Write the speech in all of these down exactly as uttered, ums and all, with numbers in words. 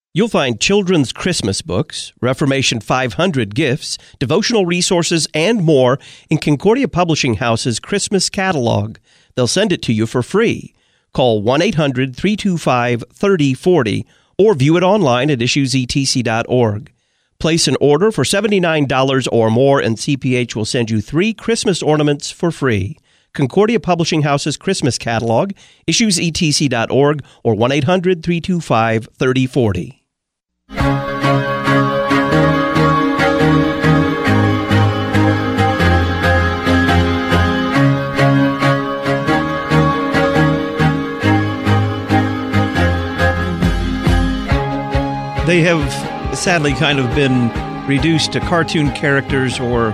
You'll find children's Christmas books, Reformation five hundred gifts, devotional resources, and more in Concordia Publishing House's Christmas catalog. They'll send it to you for free. Call one eight hundred, three two five, three oh four oh or view it online at issues e t c dot org. Place an order for seventy-nine dollars or more, and C P H will send you three Christmas ornaments for free. Concordia Publishing House's Christmas catalog, issues e t c dot org or one eight hundred, three two five, three oh four oh. They have sadly kind of been reduced to cartoon characters or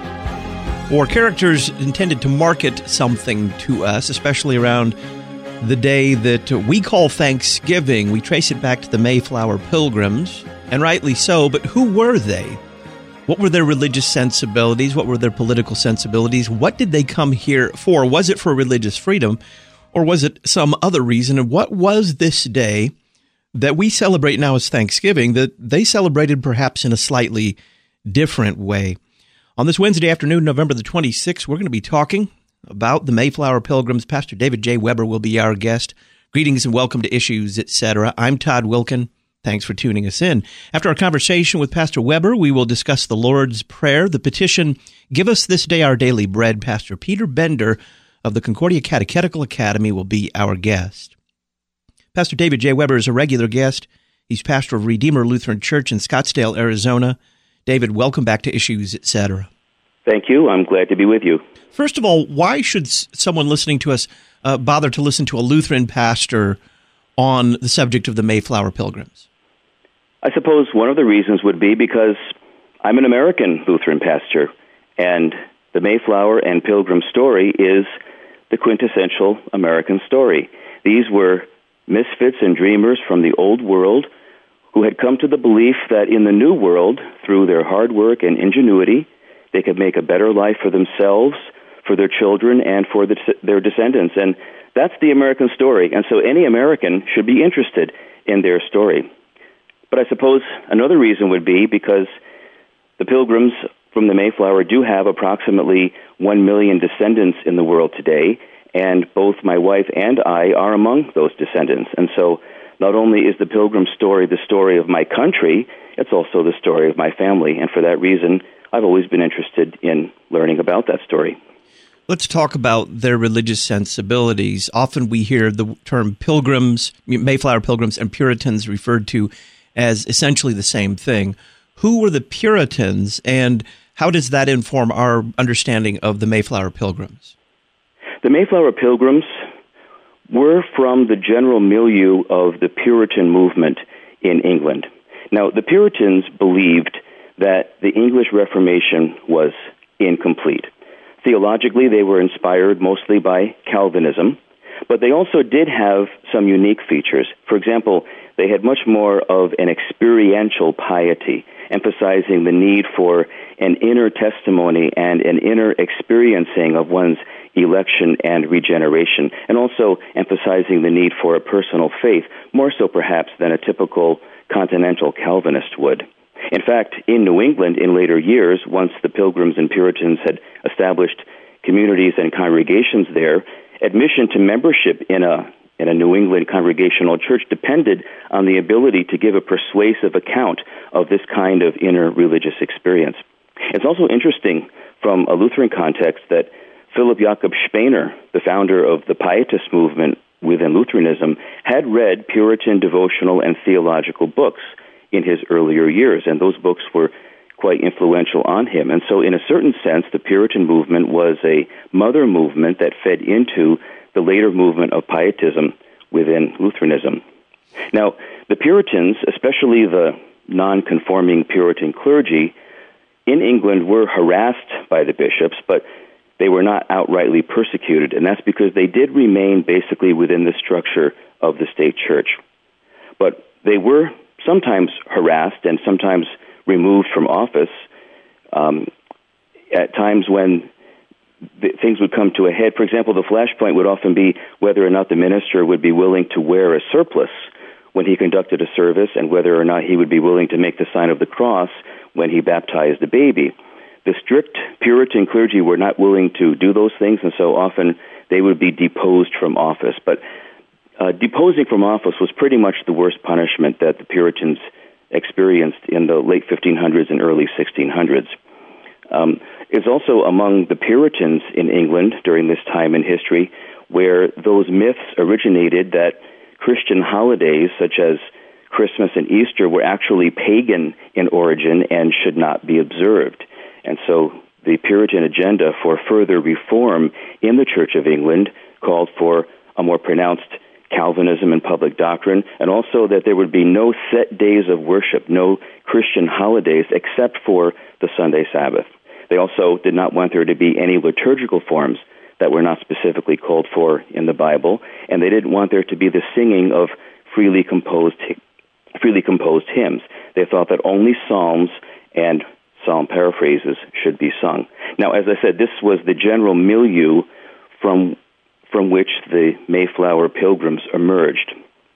or characters intended to market something to us, especially around the day that we call Thanksgiving. We trace it back to the Mayflower Pilgrims, and rightly so, but who were they? What were their religious sensibilities? What were their political sensibilities? What did they come here for? Was it for religious freedom, or was it some other reason? And what was this day that we celebrate now as Thanksgiving that they celebrated perhaps in a slightly different way? On this Wednesday afternoon, November the twenty-sixth, we're going to be talking about the Mayflower Pilgrims. Pastor David J. Weber will be our guest. Greetings and welcome to Issues, et cetera. I'm Todd Wilkin. Thanks for tuning us in. After our conversation with Pastor Weber, we will discuss the Lord's Prayer, the petition, Give Us This Day Our Daily Bread. Pastor Peter Bender of the Concordia Catechetical Academy will be our guest. Pastor David J. Weber is a regular guest. He's pastor of Redeemer Lutheran Church in Scottsdale, Arizona. David, welcome back to Issues, et cetera. Thank you. I'm glad to be with you. First of all, why should someone listening to us uh, bother to listen to a Lutheran pastor on the subject of the Mayflower Pilgrims? I suppose one of the reasons would be because I'm an American Lutheran pastor, and the Mayflower and Pilgrim story is the quintessential American story. These were misfits and dreamers from the old world who had come to the belief that in the new world, through their hard work and ingenuity, they could make a better life for themselves, for their children, and for the, their descendants. And that's the American story. And so any American should be interested in their story. But I suppose another reason would be because the Pilgrims from the Mayflower do have approximately one million descendants in the world today, and both my wife and I are among those descendants. And so not only is the Pilgrim story the story of my country, it's also the story of my family. And for that reason, I've always been interested in learning about that story. Let's talk about their religious sensibilities. Often we hear the term Pilgrims, Mayflower Pilgrims, and Puritans referred to as essentially the same thing. Who were the Puritans, and how does that inform our understanding of the Mayflower Pilgrims? The Mayflower Pilgrims were from the general milieu of the Puritan movement in England. Now, the Puritans believed that the English Reformation was incomplete. Theologically, they were inspired mostly by Calvinism, but they also did have some unique features. For example, they had much more of an experiential piety, emphasizing the need for an inner testimony and an inner experiencing of one's election and regeneration, and also emphasizing the need for a personal faith, more so perhaps than a typical continental Calvinist would. In fact, in New England in later years, once the Pilgrims and Puritans had established communities and congregations there, admission to membership in a in a New England congregational church depended on the ability to give a persuasive account of this kind of inner religious experience. It's also interesting from a Lutheran context that Philip Jakob Spener, the founder of the Pietist movement within Lutheranism, had read Puritan devotional and theological books in his earlier years, and those books were quite influential on him. And so in a certain sense, the Puritan movement was a mother movement that fed into the later movement of Pietism within Lutheranism. Now, the Puritans, especially the non-conforming Puritan clergy, in England were harassed by the bishops, but they were not outrightly persecuted, and that's because they did remain basically within the structure of the state church. But they were sometimes harassed and sometimes removed from office um, at times when the, things would come to a head. For example, the flashpoint would often be whether or not the minister would be willing to wear a surplice when he conducted a service and whether or not he would be willing to make the sign of the cross when he baptized a baby. The strict Puritan clergy were not willing to do those things, and so often they would be deposed from office. But uh, deposing from office was pretty much the worst punishment that the Puritans experienced in the late fifteen hundreds and early sixteen hundreds. Um, it's also among the Puritans in England during this time in history where those myths originated that Christian holidays such as Christmas and Easter were actually pagan in origin and should not be observed. And so the Puritan agenda for further reform in the Church of England called for a more pronounced Calvinism in public doctrine, and also that there would be no set days of worship, no Christian holidays except for the Sunday Sabbath. They also did not want there to be any liturgical forms that were not specifically called for in the Bible, and they didn't want there to be the singing of freely composed freely composed hymns. They thought that only psalms and psalm paraphrases should be sung. Now, as I said, this was the general milieu from from which the Mayflower Pilgrims emerged.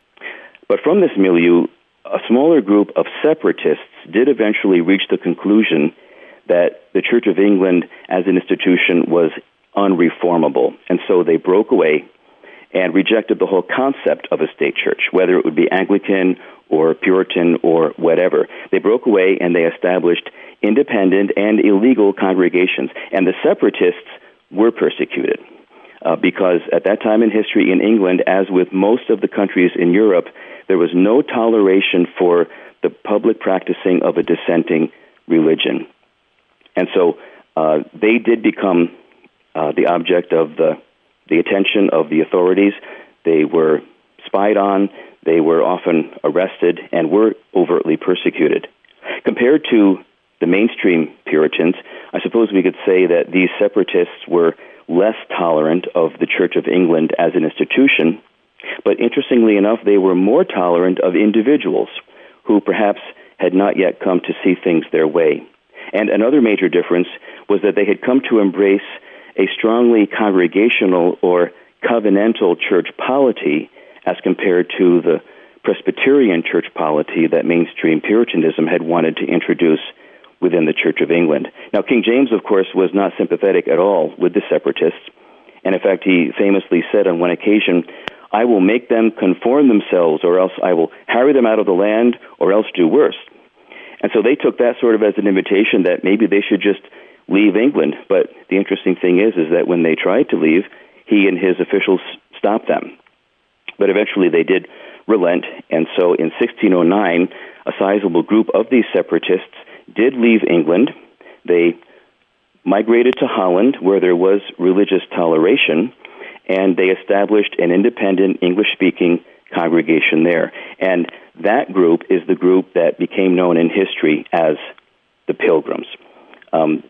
But from this milieu, a smaller group of separatists did eventually reach the conclusion that the Church of England as an institution was unreformable, and so they broke away and rejected the whole concept of a state church, whether it would be Anglican or Puritan or whatever. They broke away and they established independent and illegal congregations, and the separatists were persecuted uh, because at that time in history in England, as with most of the countries in Europe, there was no toleration for the public practicing of a dissenting religion. And so uh, they did become uh, the object of the the attention of the authorities. They were spied on, they were often arrested, and were overtly persecuted. Compared to the mainstream Puritans, I suppose we could say that these separatists were less tolerant of the Church of England as an institution, but interestingly enough, they were more tolerant of individuals who perhaps had not yet come to see things their way. And another major difference was that they had come to embrace a strongly congregational or covenantal church polity as compared to the Presbyterian church polity that mainstream Puritanism had wanted to introduce within the Church of England. Now, King James, of course, was not sympathetic at all with the separatists, and in fact, he famously said on one occasion, "I will make them conform themselves, or else I will harry them out of the land, or else do worse." And so they took that sort of as an invitation that maybe they should just leave England. But the interesting thing is, is that when they tried to leave, he and his officials stopped them. But eventually they did relent, and so in sixteen oh nine, a sizable group of these separatists did leave England. They migrated to Holland, where there was religious toleration, and they established an independent English-speaking congregation there. And that group is the group that became known in history as the Pilgrims. Um,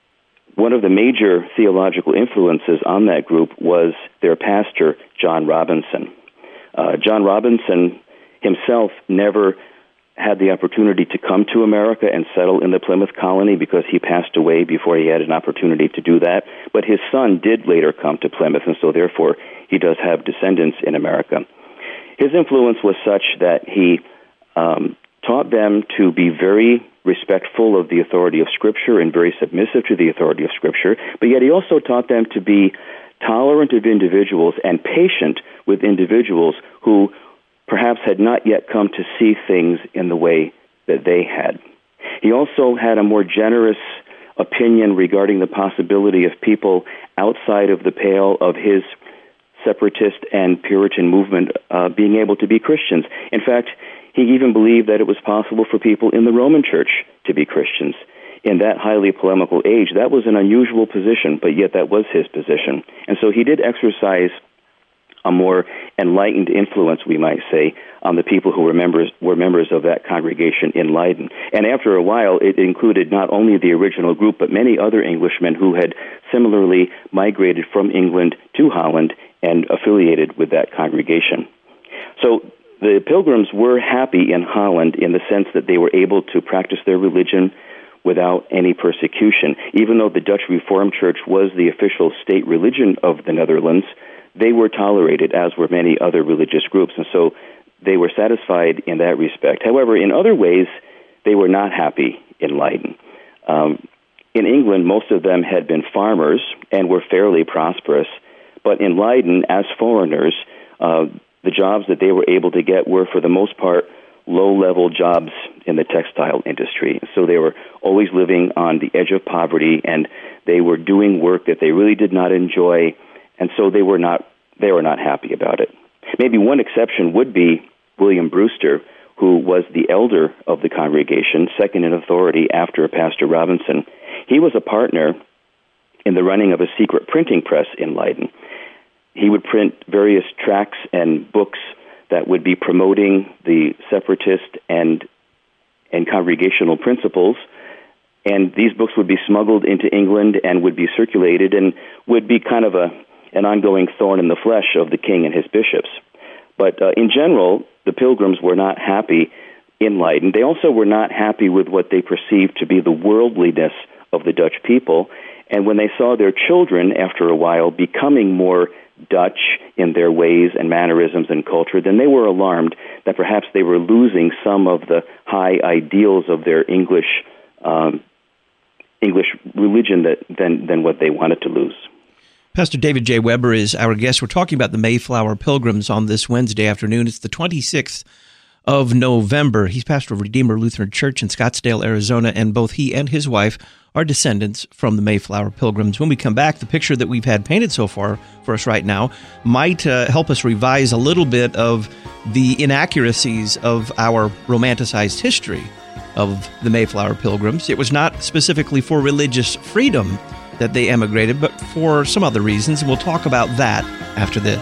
One of the major theological influences on that group was their pastor, John Robinson. Uh, John Robinson himself never had the opportunity to come to America and settle in the Plymouth colony because he passed away before he had an opportunity to do that. But his son did later come to Plymouth, and so therefore he does have descendants in America. His influence was such that he um, taught them to be very respectful of the authority of Scripture and very submissive to the authority of Scripture, but yet he also taught them to be tolerant of individuals and patient with individuals who perhaps had not yet come to see things in the way that they had. He also had a more generous opinion regarding the possibility of people outside of the pale of his separatist and Puritan movement uh, being able to be Christians. In fact, he even believed that it was possible for people in the Roman Church to be Christians. In that highly polemical age, that was an unusual position, but yet that was his position. And so he did exercise a more enlightened influence, we might say, on the people who were members, were members of that congregation in Leiden. And after a while, it included not only the original group, but many other Englishmen who had similarly migrated from England to Holland and affiliated with that congregation. So the Pilgrims were happy in Holland in the sense that they were able to practice their religion without any persecution. Even though the Dutch Reformed Church was the official state religion of the Netherlands, they were tolerated, as were many other religious groups. And so they were satisfied in that respect. However, in other ways, they were not happy in Leiden. Um, in England, most of them had been farmers and were fairly prosperous. But in Leiden, as foreigners, uh, the jobs that they were able to get were, for the most part, low-level jobs in the textile industry. So they were always living on the edge of poverty, and they were doing work that they really did not enjoy, and so they were not they were not happy about it. Maybe one exception would be William Brewster, who was the elder of the congregation, second in authority after Pastor Robinson. He was a partner in the running of a secret printing press in Leiden. He would print various tracts and books that would be promoting the separatist and and congregational principles, and these books would be smuggled into England and would be circulated and would be kind of a an ongoing thorn in the flesh of the king and his bishops. But uh, in general, the Pilgrims were not happy in Leiden. They also were not happy with what they perceived to be the worldliness of the Dutch people, and when they saw their children, after a while, becoming more Dutch in their ways and mannerisms and culture, then they were alarmed that perhaps they were losing some of the high ideals of their English um, English religion that, than, than what they wanted to lose. Pastor David J. Weber is our guest. We're talking about the Mayflower Pilgrims on this Wednesday afternoon. It's the twenty-sixth of November. He's pastor of Redeemer Lutheran Church in Scottsdale, Arizona, and both he and his wife are descendants from the Mayflower Pilgrims. When we come back, the picture that we've had painted so far for us right now might uh, help us revise a little bit of the inaccuracies of our romanticized history of the Mayflower Pilgrims. It was not specifically for religious freedom that they emigrated, but for some other reasons, and we'll talk about that after this.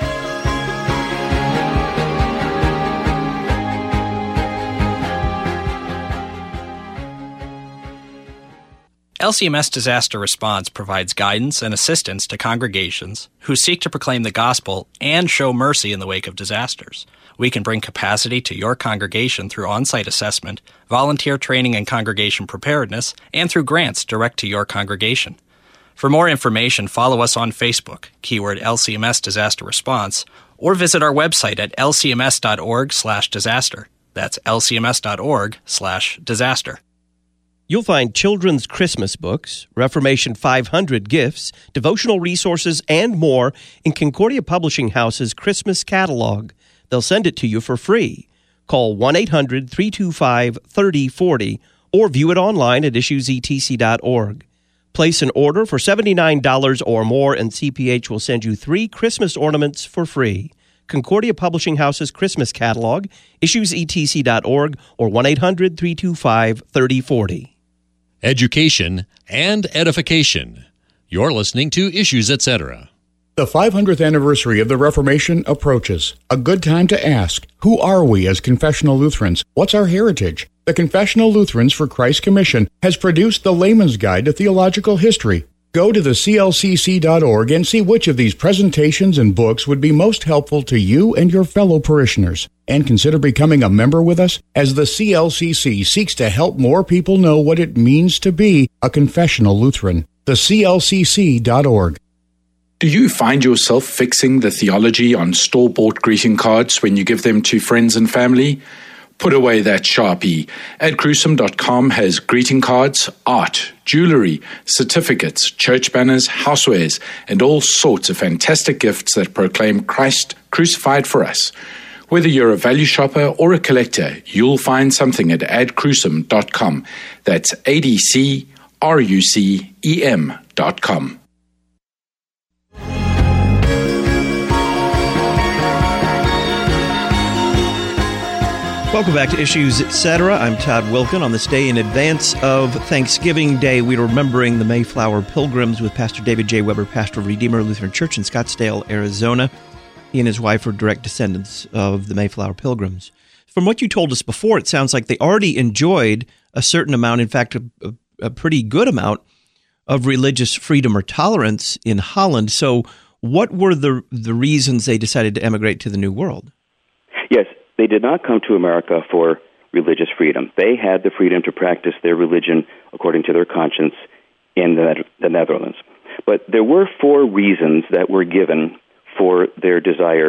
L C M S Disaster Response provides guidance and assistance to congregations who seek to proclaim the gospel and show mercy in the wake of disasters. We can bring capacity to your congregation through on-site assessment, volunteer training and congregation preparedness, and through grants direct to your congregation. For more information, follow us on Facebook, keyword L C M S Disaster Response, or visit our website at l c m s dot org slash disaster. That's l c m s dot org slash disaster. You'll find children's Christmas books, Reformation five hundred gifts, devotional resources, and more in Concordia Publishing House's Christmas catalog. They'll send it to you for free. Call one eight hundred three two five three oh four oh or view it online at issues e t c dot org. Place an order for seventy-nine dollars or more, and C P H will send you three Christmas ornaments for free. Concordia Publishing House's Christmas catalog, issues e t c dot org or one eight hundred three two five three oh four oh. Education and edification. You're listening to Issues, et cetera. The five hundredth anniversary of the Reformation approaches. A good time to ask, who are we as confessional Lutherans? What's our heritage? The Confessional Lutherans for Christ Commission has produced the Layman's Guide to Theological History. Go to the c l c c dot org and see which of these presentations and books would be most helpful to you and your fellow parishioners. And consider becoming a member with us as the C L C C seeks to help more people know what it means to be a confessional Lutheran. The c l c c dot org. Do you find yourself fixing the theology on store-bought greeting cards when you give them to friends and family? Put away that Sharpie. ed crucem dot com has greeting cards, art, jewelry, certificates, church banners, housewares, and all sorts of fantastic gifts that proclaim Christ crucified for us. Whether you're a value shopper or a collector, you'll find something at ed crucem dot com. That's A D C R U C E M dot com. Welcome back to Issues, et cetera. I'm Todd Wilkin. On this day in advance of Thanksgiving Day, we're remembering the Mayflower Pilgrims with Pastor David J. Weber, pastor of Redeemer Lutheran Church in Scottsdale, Arizona. He and his wife are direct descendants of the Mayflower Pilgrims. From what you told us before, it sounds like they already enjoyed a certain amount, in fact, a, a, a pretty good amount of religious freedom or tolerance in Holland. So what were the the reasons they decided to emigrate to the New World? Yes. They did not come to America for religious freedom. They had the freedom to practice their religion according to their conscience in the, the Netherlands. But there were four reasons that were given for their desire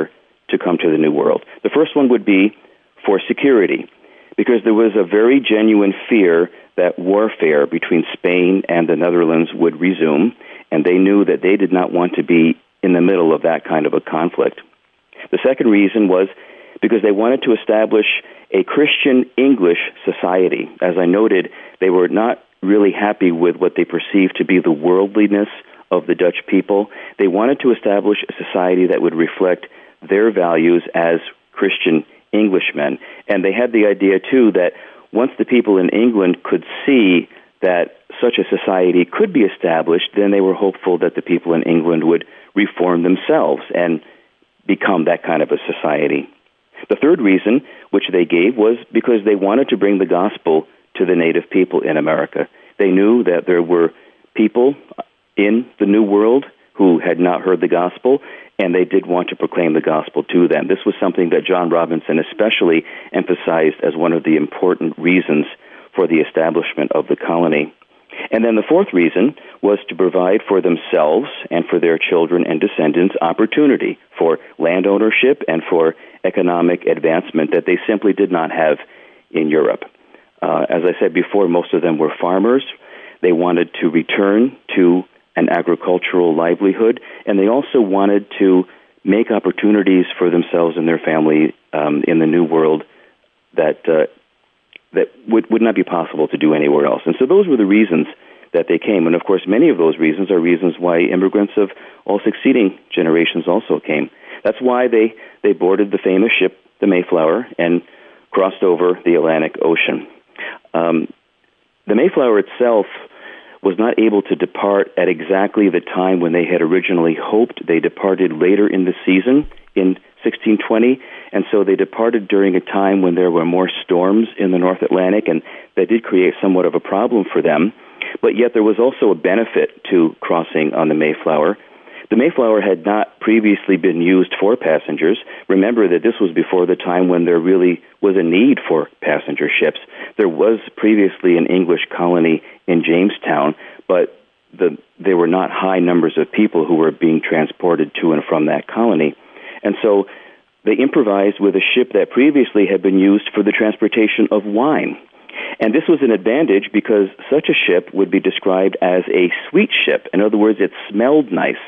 to come to the New World. The first one would be for security, because there was a very genuine fear that warfare between Spain and the Netherlands would resume, and they knew that they did not want to be in the middle of that kind of a conflict. The second reason was because they wanted to establish a Christian English society. As I noted, they were not really happy with what they perceived to be the worldliness of the Dutch people. They wanted to establish a society that would reflect their values as Christian Englishmen. And they had the idea, too, that once the people in England could see that such a society could be established, then they were hopeful that the people in England would reform themselves and become that kind of a society. The third reason, which they gave, was because they wanted to bring the gospel to the native people in America. They knew that there were people in the New World who had not heard the gospel, and they did want to proclaim the gospel to them. This was something that John Robinson especially emphasized as one of the important reasons for the establishment of the colony. And then the fourth reason was to provide for themselves and for their children and descendants opportunity for land ownership and for economic advancement that they simply did not have in Europe. Uh, as I said before, most of them were farmers. They wanted to return to an agricultural livelihood, and they also wanted to make opportunities for themselves and their family um, in the New World that uh, that would, would not be possible to do anywhere else. And so those were the reasons that they came. And, of course, many of those reasons are reasons why immigrants of all succeeding generations also came. That's why they, they boarded the famous ship, the Mayflower, and crossed over the Atlantic Ocean. Um, the Mayflower itself was not able to depart at exactly the time when they had originally hoped. They departed later in the season in sixteen twenty, and so they departed during a time when there were more storms in the North Atlantic, and that did create somewhat of a problem for them. But yet there was also a benefit to crossing on the Mayflower. The Mayflower had not previously been used for passengers. Remember that this was before the time when there really was a need for passenger ships. There was previously an English colony in Jamestown, but the, there were not high numbers of people who were being transported to and from that colony. And so they improvised with a ship that previously had been used for the transportation of wine. And this was an advantage because such a ship would be described as a sweet ship. In other words, it smelled nice.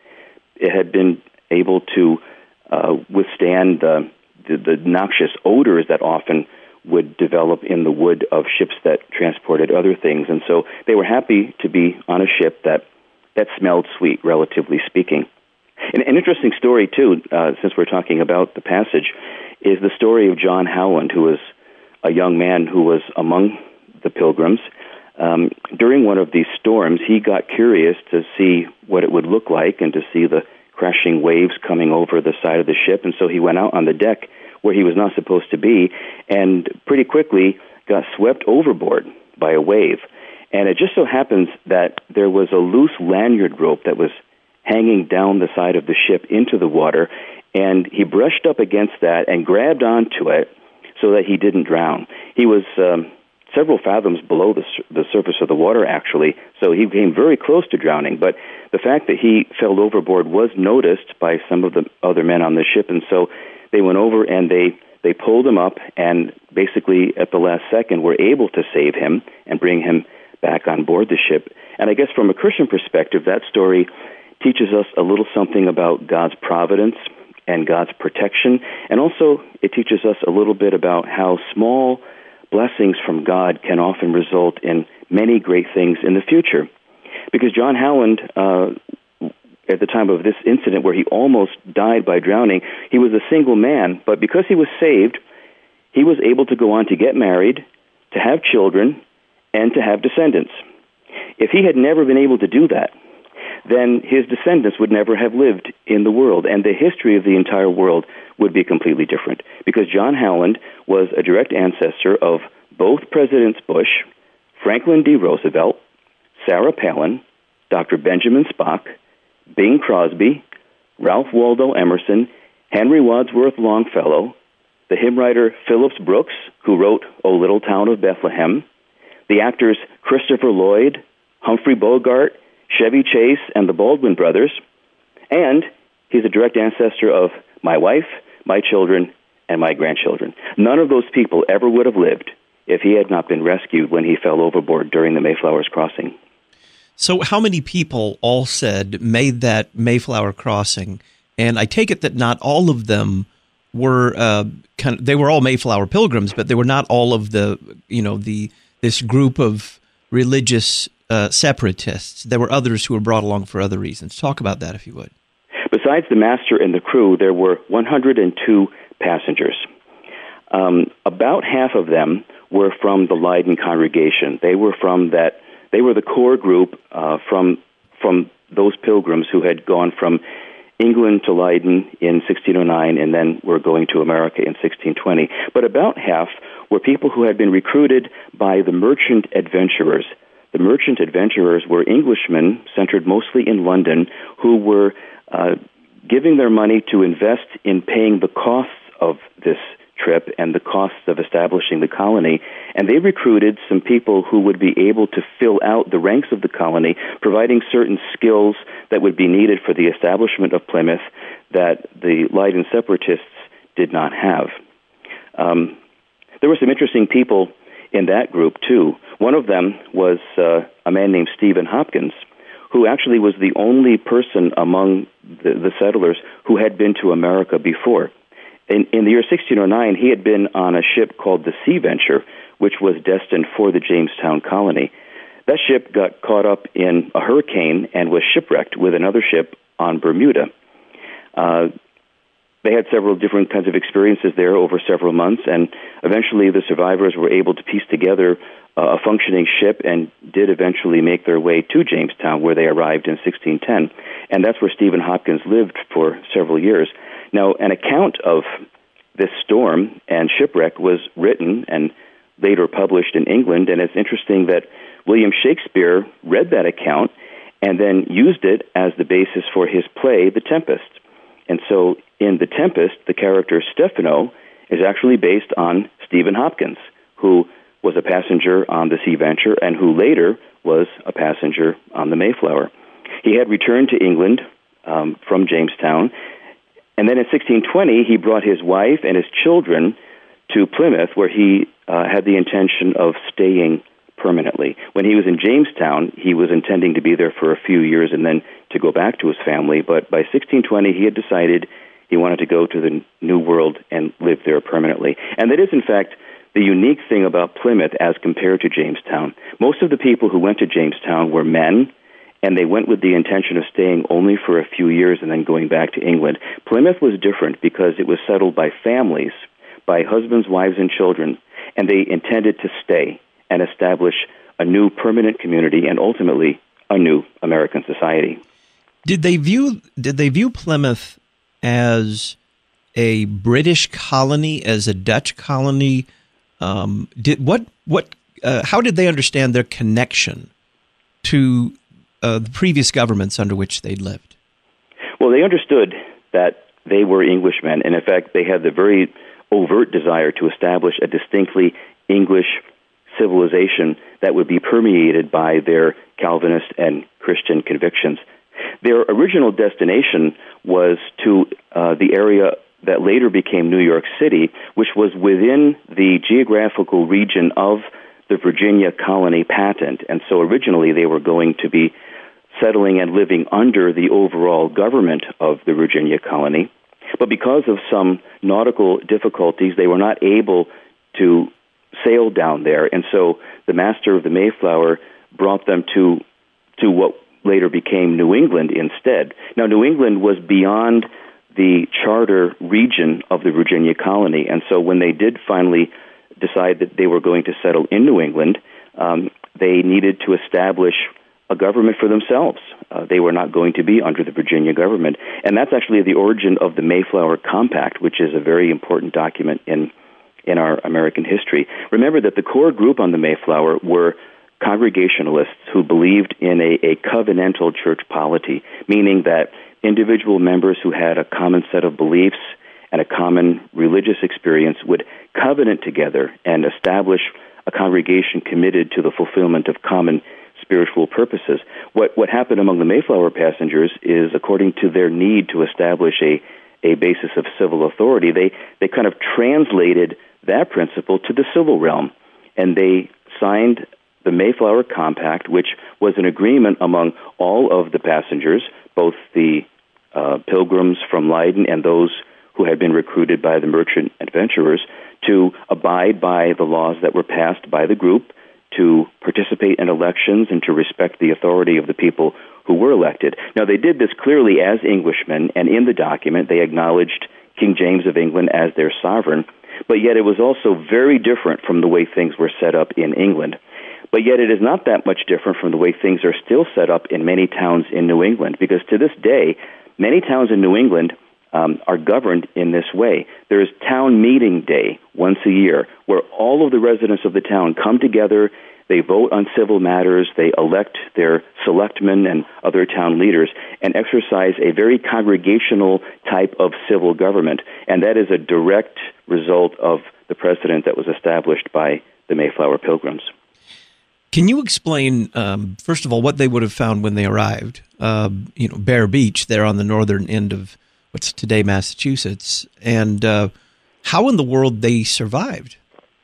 It had been able to uh, withstand the, the, the noxious odors that often would develop in the wood of ships that transported other things. And so they were happy to be on a ship that, that smelled sweet, relatively speaking. An, an interesting story, too, uh, since we're talking about the passage, is the story of John Howland, who was a young man who was among the Pilgrims. Um, during one of these storms, he got curious to see what it would look like and to see the crashing waves coming over the side of the ship, and so he went out on the deck where he was not supposed to be and pretty quickly got swept overboard by a wave. And it just so happens that there was a loose lanyard rope that was hanging down the side of the ship into the water, and he brushed up against that and grabbed onto it so that he didn't drown. He was um, several fathoms below the, the surface of the water, actually, so he came very close to drowning. But the fact that he fell overboard was noticed by some of the other men on the ship, and so they went over and they, they pulled him up and basically at the last second were able to save him and bring him back on board the ship. And I guess from a Christian perspective, that story teaches us a little something about God's providence and God's protection, and also it teaches us a little bit about how small blessings from God can often result in many great things in the future. Because John Howland, uh, at the time of this incident where he almost died by drowning, he was a single man, but because he was saved, he was able to go on to get married, to have children, and to have descendants. If he had never been able to do that, then his descendants would never have lived in the world, and the history of the entire world would be completely different. Because John Howland was a direct ancestor of both Presidents Bush, Franklin D. Roosevelt, Sarah Palin, Doctor Benjamin Spock, Bing Crosby, Ralph Waldo Emerson, Henry Wadsworth Longfellow, the hymn writer Phillips Brooks, who wrote O Little Town of Bethlehem, the actors Christopher Lloyd, Humphrey Bogart, Chevy Chase, and the Baldwin brothers, and he's a direct ancestor of my wife, my children, and my grandchildren. None of those people ever would have lived if he had not been rescued when he fell overboard during the Mayflower's crossing. So how many people, all said, made that Mayflower crossing? And I take it that not all of them were uh, kind of, they were all Mayflower pilgrims, but they were not all of the, you know, the this group of religious uh, separatists. There were others who were brought along for other reasons. Talk about that, if you would. Besides the master and the crew, there were one hundred two passengers. Um, about half of them were from the Leiden congregation. They were from that. They were the core group uh, from from those pilgrims who had gone from England to Leiden in sixteen oh nine and then were going to America in sixteen twenty. But about half were people who had been recruited by the merchant adventurers. The merchant adventurers were Englishmen, centered mostly in London, who were uh, giving their money to invest in paying the costs of this trip and the costs of establishing the colony. And they recruited some people who would be able to fill out the ranks of the colony, providing certain skills that would be needed for the establishment of Plymouth that the Leiden separatists did not have. Um, there were some interesting people in that group, too. One of them was uh, a man named Stephen Hopkins, who actually was the only person among the, the settlers who had been to America before. In, in the year sixteen oh nine, he had been on a ship called the Sea Venture, which was destined for the Jamestown colony. That ship got caught up in a hurricane and was shipwrecked with another ship on Bermuda. Uh, they had several different kinds of experiences there over several months, and eventually the survivors were able to piece together uh, a functioning ship and did eventually make their way to Jamestown, where they arrived in sixteen ten. And that's where Stephen Hopkins lived for several years. Now, an account of this storm and shipwreck was written and later published in England, and it's interesting that William Shakespeare read that account and then used it as the basis for his play, The Tempest. And so in The Tempest, the character Stephano is actually based on Stephen Hopkins, who was a passenger on the Sea Venture and who later was a passenger on the Mayflower. He had returned to England um, from Jamestown, and then in sixteen twenty, he brought his wife and his children to Plymouth, where he uh, had the intention of staying permanently. When he was in Jamestown, he was intending to be there for a few years and then to go back to his family. But by sixteen twenty, he had decided he wanted to go to the New World and live there permanently. And that is, in fact, the unique thing about Plymouth as compared to Jamestown. Most of the people who went to Jamestown were men, and they went with the intention of staying only for a few years and then going back to England. Plymouth was different because it was settled by families, by husbands, wives, and children, and they intended to stay and establish a new permanent community and ultimately a new American society. Did they view did they view Plymouth as a British colony, as a Dutch colony? Um, did what what uh, how did they understand their connection to uh, the previous governments under which they'd lived? Well, they understood that they were Englishmen, and in fact, they had the very overt desire to establish a distinctly English civilization that would be permeated by their Calvinist and Christian convictions. Their original destination was to uh, the area that later became New York City, which was within the geographical region of the Virginia colony patent. And so originally they were going to be settling and living under the overall government of the Virginia colony. But because of some nautical difficulties, they were not able to sail down there. And so the master of the Mayflower brought them to to what later became New England instead. Now, New England was beyond the charter region of the Virginia colony. And so when they did finally decide that they were going to settle in New England, um, they needed to establish a government for themselves. Uh, they were not going to be under the Virginia government. And that's actually the origin of the Mayflower Compact, which is a very important document in in our American history. Remember that the core group on the Mayflower were Congregationalists who believed in a, a covenantal church polity, meaning that individual members who had a common set of beliefs and a common religious experience would covenant together and establish a congregation committed to the fulfillment of common spiritual purposes. What what happened among the Mayflower passengers is, according to their need to establish a, a basis of civil authority, they, they kind of translated that principle to the civil realm. And they signed the Mayflower Compact, which was an agreement among all of the passengers, both the uh, pilgrims from Leiden and those who had been recruited by the merchant adventurers, to abide by the laws that were passed by the group, to participate in elections, and to respect the authority of the people who were elected. Now, they did this clearly as Englishmen, and in the document they acknowledged King James of England as their sovereign, but yet it was also very different from the way things were set up in England. But yet it is not that much different from the way things are still set up in many towns in New England, because to this day, many towns in New England um, are governed in this way. There is town meeting day once a year, where all of the residents of the town come together, they vote on civil matters, they elect their selectmen and other town leaders, and exercise a very congregational type of civil government. And that is a direct result of the precedent that was established by the Mayflower Pilgrims. Can you explain, um, first of all, what they would have found when they arrived? Uh, you know, Bear Beach, there on the northern end of what's today Massachusetts, and uh, how in the world they survived?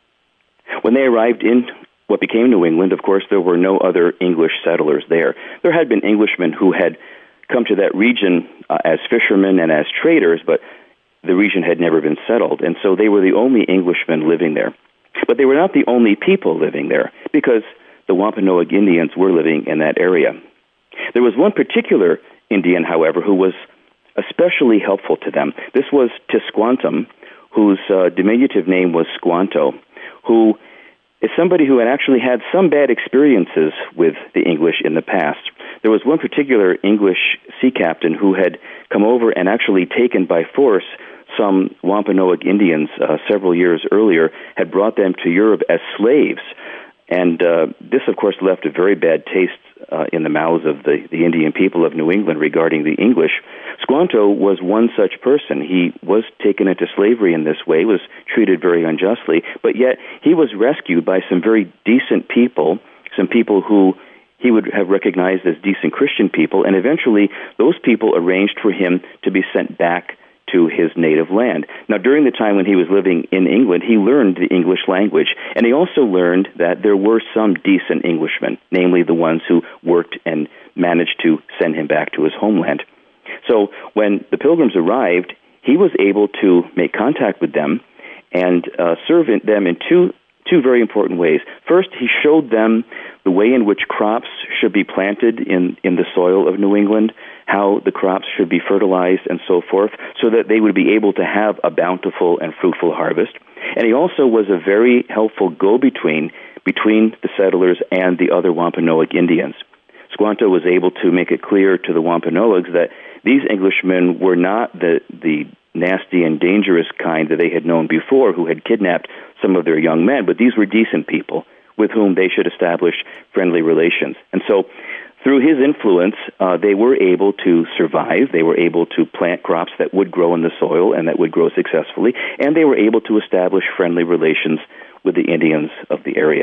When they arrived in what became New England, of course, there were no other English settlers there. There had been Englishmen who had come to that region uh, as fishermen and as traders, but the region had never been settled, and so they were the only Englishmen living there. But they were not the only people living there, because the Wampanoag Indians were living in that area. There was one particular Indian, however, who was especially helpful to them. This was Tisquantum, whose uh, diminutive name was Squanto, who is somebody who had actually had some bad experiences with the English in the past. There was one particular English sea captain who had come over and actually taken by force some Wampanoag Indians uh, several years earlier, had brought them to Europe as slaves. And uh, this, of course, left a very bad taste uh, in the mouths of the, the Indian people of New England regarding the English. Squanto was one such person. He was taken into slavery in this way, was treated very unjustly, but yet he was rescued by some very decent people, some people who he would have recognized as decent Christian people, and eventually those people arranged for him to be sent back to his native land. Now, during the time when he was living in England, he learned the English language, and he also learned that there were some decent Englishmen, namely the ones who worked and managed to send him back to his homeland. So when the Pilgrims arrived, he was able to make contact with them and uh, serve in them in two two very important ways. First, he showed them the way in which crops should be planted in, in the soil of New England, how the crops should be fertilized and so forth, so that they would be able to have a bountiful and fruitful harvest. And he also was a very helpful go-between between the settlers and the other Wampanoag Indians. Squanto was able to make it clear to the Wampanoags that these Englishmen were not the, the nasty and dangerous kind that they had known before, who had kidnapped some of their young men, but these were decent people with whom they should establish friendly relations. And so through his influence, uh, they were able to survive. They were able to plant crops that would grow in the soil and that would grow successfully, and they were able to establish friendly relations with the Indians of the area.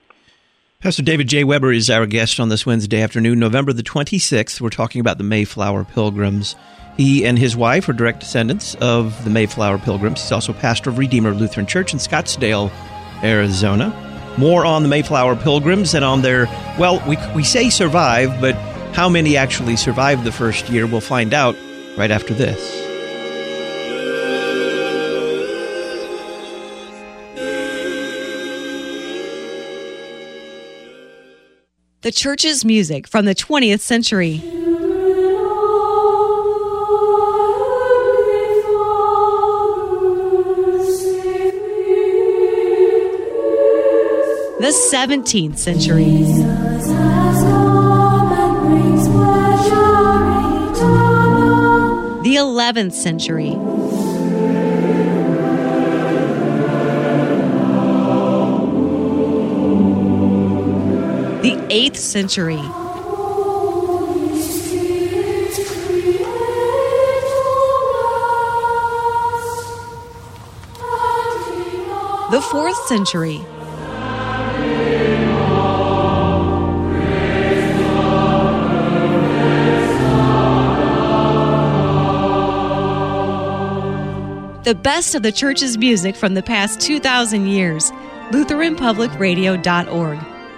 Pastor David J. Weber is our guest on this Wednesday afternoon, November the twenty-sixth. We're talking about the Mayflower Pilgrims. He and his wife are direct descendants of the Mayflower Pilgrims. He's also pastor of Redeemer Lutheran Church in Scottsdale, Arizona. More on the Mayflower Pilgrims and on their, well, we we say survive, but how many actually survived the first year, we'll find out right after this. The church's music from the twentieth century. The seventeenth century. The eleventh century. The eighth century. The fourth century. The best of the church's music from the past two thousand years. Lutheran Public Radio dot org.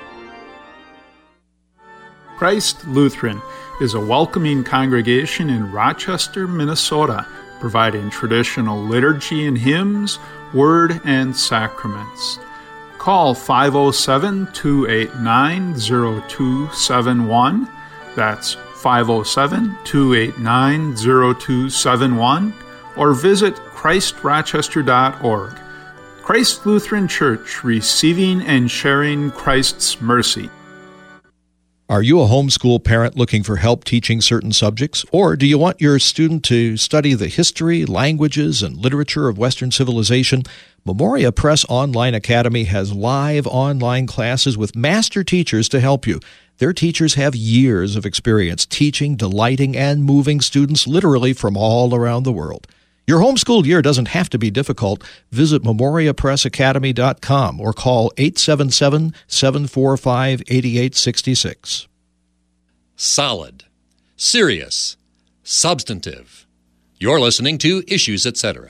Christ Lutheran is a welcoming congregation in Rochester, Minnesota, providing traditional liturgy and hymns, word, and sacraments. Call five oh seven, two eight nine, oh two seven one. That's five oh seven, two eight nine, oh two seven one. Or visit Christ Rochester dot org. Christ Lutheran Church, receiving and sharing Christ's mercy. Are you a homeschool parent looking for help teaching certain subjects? Or do you want your student to study the history, languages, and literature of Western civilization? Memoria Press Online Academy has live online classes with master teachers to help you. Their teachers have years of experience teaching, delighting, and moving students literally from all around the world. Your homeschool year doesn't have to be difficult. Visit Memoria Press Academy dot com or call eight seven seven, seven four five, eight eight six six. Solid, serious, substantive. You're listening to Issues, et cetera.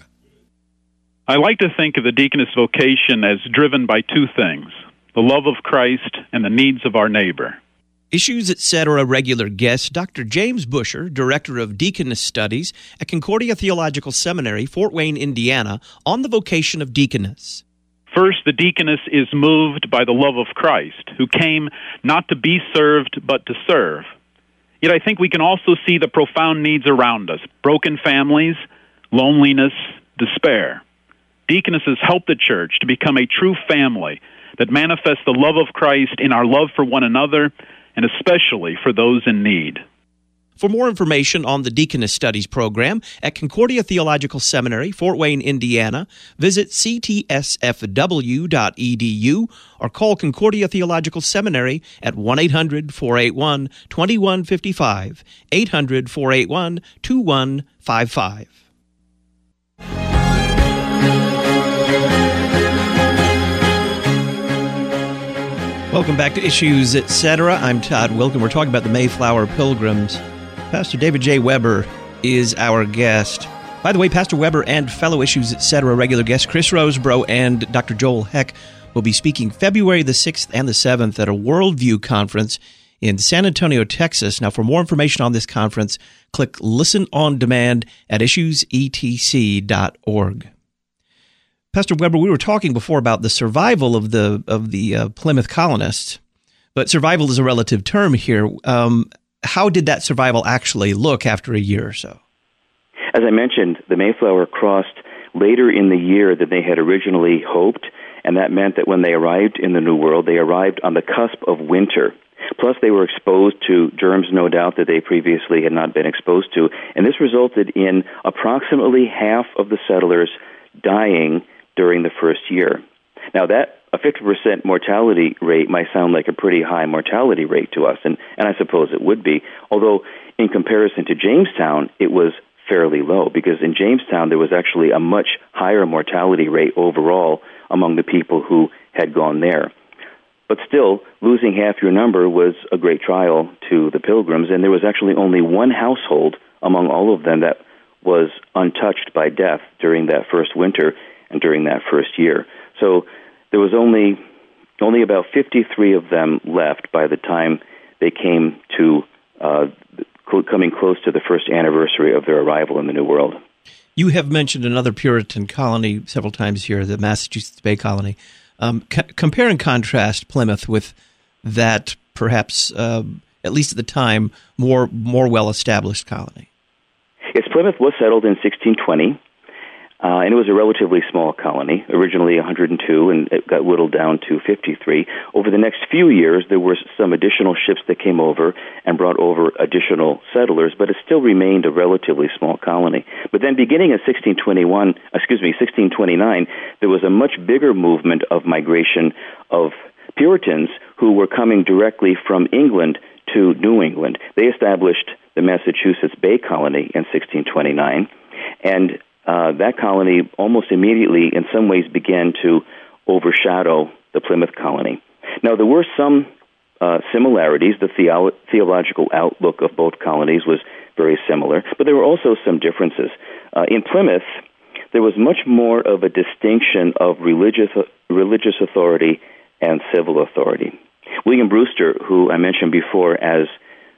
I like to think of the deaconess vocation as driven by two things, the love of Christ and the needs of our neighbor. Issues, et cetera. Regular guest, Doctor James Busher, Director of Deaconess Studies at Concordia Theological Seminary, Fort Wayne, Indiana, on the vocation of deaconess. First, the deaconess is moved by the love of Christ, who came not to be served, but to serve. Yet I think we can also see the profound needs around us, broken families, loneliness, despair. Deaconesses help the church to become a true family that manifests the love of Christ in our love for one another, and especially for those in need. For more information on the Deaconess Studies program at Concordia Theological Seminary, Fort Wayne, Indiana, visit c t s f w dot e d u or call Concordia Theological Seminary at one eight hundred, four eight one, two one five five, eight hundred, four eight one, two one five five. Welcome back to Issues, et cetera. I'm Todd Wilken. We're talking about the Mayflower Pilgrims. Pastor David J. Weber is our guest. By the way, Pastor Weber and fellow Issues, et cetera. regular guest Chris Rosebrough and Doctor Joel Heck will be speaking February the sixth and the seventh at a Worldview conference in San Antonio, Texas. Now, for more information on this conference, click Listen on Demand at issues e t c dot org. Pastor Weber, we were talking before about the survival of the of the uh, Plymouth colonists, but survival is a relative term here. Um, how did that survival actually look after a year or so? As I mentioned, the Mayflower crossed later in the year than they had originally hoped, and that meant that when they arrived in the New World, they arrived on the cusp of winter. Plus, they were exposed to germs, no doubt, that they previously had not been exposed to, and this resulted in approximately half of the settlers dying during the first year. Now, that a fifty percent mortality rate might sound like a pretty high mortality rate to us, and, and I suppose it would be, although in comparison to Jamestown, it was fairly low, because in Jamestown there was actually a much higher mortality rate overall among the people who had gone there. But still, losing half your number was a great trial to the Pilgrims, and there was actually only one household among all of them that was untouched by death during that first winter and during that first year. So there was only only about fifty-three of them left by the time they came to uh, coming close to the first anniversary of their arrival in the New World. You have mentioned another Puritan colony several times here, the Massachusetts Bay Colony. Um, c- compare and contrast Plymouth with that, perhaps, uh, at least at the time, more more well-established colony. Yes, Plymouth was settled in sixteen twenty. Uh, and it was a relatively small colony, originally one hundred two, and it got whittled down to fifty-three. Over the next few years, there were some additional ships that came over and brought over additional settlers, but it still remained a relatively small colony. But then beginning in sixteen twenty-one, excuse me, sixteen twenty-nine, there was a much bigger movement of migration of Puritans who were coming directly from England to New England. They established the Massachusetts Bay Colony in sixteen twenty-nine, and Uh, that colony almost immediately, in some ways, began to overshadow the Plymouth colony. Now, there were some uh, similarities. The theo- theological outlook of both colonies was very similar, but there were also some differences. Uh, in Plymouth, there was much more of a distinction of religious religious authority and civil authority. William Brewster, who I mentioned before as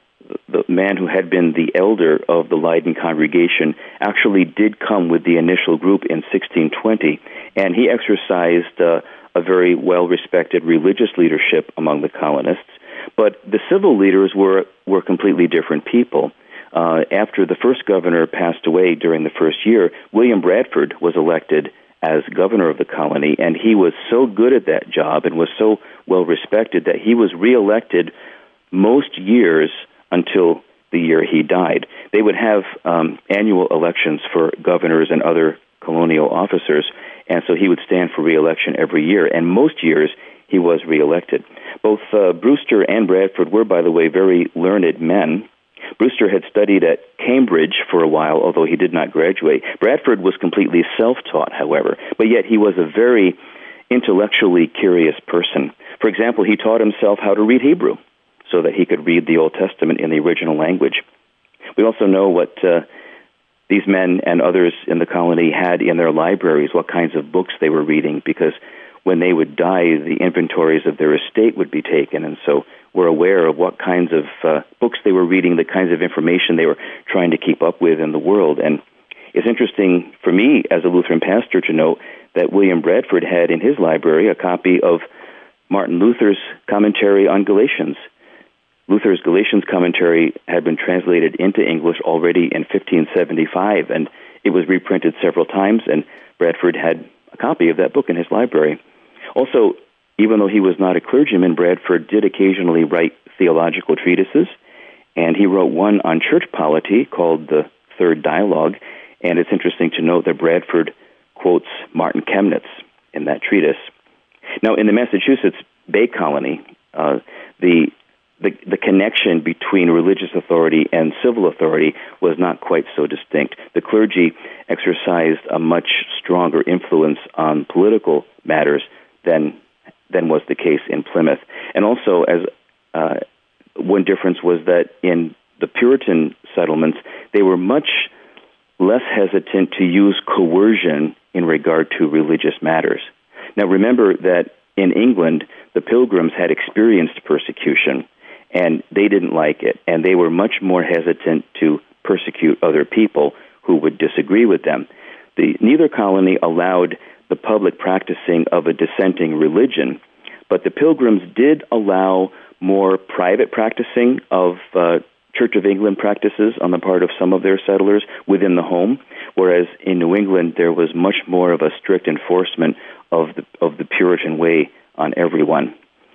the man who had been the elder of the Leiden congregation, actually did come with the initial group in sixteen twenty, and he exercised uh, a very well-respected religious leadership among the colonists. But the civil leaders were, were completely different people. Uh, after the first governor passed away during the first year, William Bradford was elected as governor of the colony, and he was so good at that job and was so well-respected that he was reelected most years until the year he died. They would have um, annual elections for governors and other colonial officers, and so he would stand for re-election every year, and most years he was re-elected. Both uh, Brewster and Bradford were, by the way, very learned men. Brewster had studied at Cambridge for a while, although he did not graduate. Bradford was completely self-taught, however, but yet he was a very intellectually curious person. For example, he taught himself how to read Hebrew so that he could read the Old Testament in the original language. We also know what uh, these men and others in the colony had in their libraries, what kinds of books they were reading, because when they would die, the inventories of their estate would be taken, and so we're aware of what kinds of uh, books they were reading, the kinds of information they were trying to keep up with in the world. And it's interesting for me as a Lutheran pastor to note that William Bradford had in his library a copy of Martin Luther's commentary on Galatians. Luther's Galatians commentary had been translated into English already in fifteen seventy-five, and it was reprinted several times, and Bradford had a copy of that book in his library. Also, even though he was not a clergyman, Bradford did occasionally write theological treatises, and he wrote one on church polity called the Third Dialogue, and it's interesting to note that Bradford quotes Martin Chemnitz in that treatise. Now, in the Massachusetts Bay Colony, uh, the The, the connection between religious authority and civil authority was not quite so distinct. The clergy exercised a much stronger influence on political matters than than was the case in Plymouth. And also, as uh, one difference was that in the Puritan settlements, they were much less hesitant to use coercion in regard to religious matters. Now, remember that in England, the Pilgrims had experienced persecution, and they didn't like it, and they were much more hesitant to persecute other people who would disagree with them. The, neither colony allowed the public practicing of a dissenting religion, but the Pilgrims did allow more private practicing of uh, Church of England practices on the part of some of their settlers within the home, whereas in New England there was much more of a strict enforcement of the, of the Puritan way on everyone.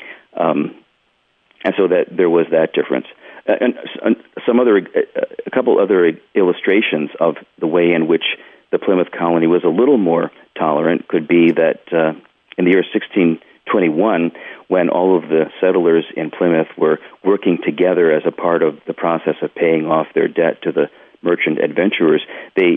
Um, And so that there was that difference. Uh, and, and some other, a couple other illustrations of the way in which the Plymouth colony was a little more tolerant could be that uh, in the year sixteen twenty-one, when all of the settlers in Plymouth were working together as a part of the process of paying off their debt to the merchant adventurers, they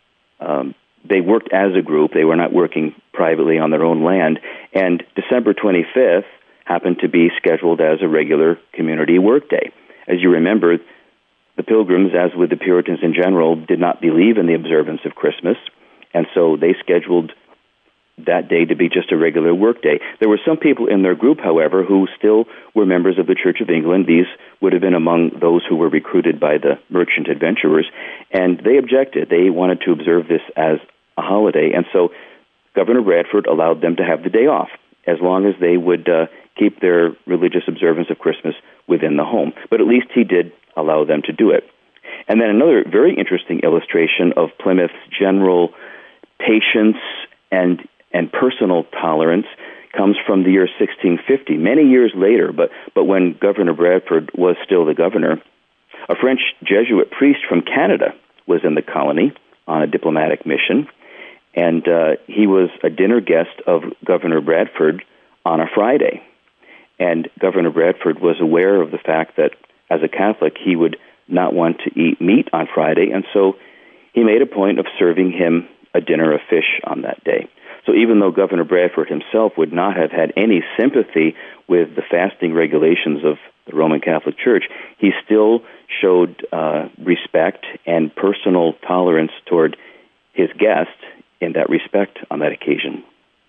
um, they worked as a group. They were not working privately on their own land. And December twenty-fifth happened to be scheduled as a regular community workday. As you remember, the Pilgrims, as with the Puritans in general, did not believe in the observance of Christmas, and so they scheduled that day to be just a regular workday. There were some people in their group, however, who still were members of the Church of England. These would have been among those who were recruited by the merchant adventurers, and they objected. They wanted to observe this as a holiday, and so Governor Bradford allowed them to have the day off, as long as they would uh, keep their religious observance of Christmas within the home. But at least he did allow them to do it. And then another very interesting illustration of Plymouth's general patience and and personal tolerance comes from the year sixteen fifty, many years later, but, but when Governor Bradford was still the governor. A French Jesuit priest from Canada was in the colony on a diplomatic mission, and uh, he was a dinner guest of Governor Bradford on a Friday. And Governor Bradford was aware of the fact that, as a Catholic, he would not want to eat meat on Friday, and so he made a point of serving him a dinner of fish on that day. So even though Governor Bradford himself would not have had any sympathy with the fasting regulations of the Roman Catholic Church, he still showed uh, respect and personal tolerance toward his guest in that respect on that occasion.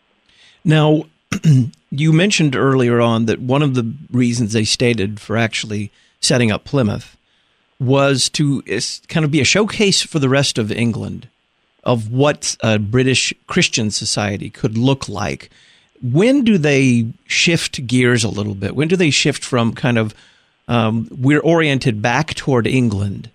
Now, you mentioned earlier on that one of the reasons they stated for actually setting up Plymouth was to kind of be a showcase for the rest of England of what a British Christian society could look like. When do they shift gears a little bit? When do they shift from kind of um, we're oriented back toward England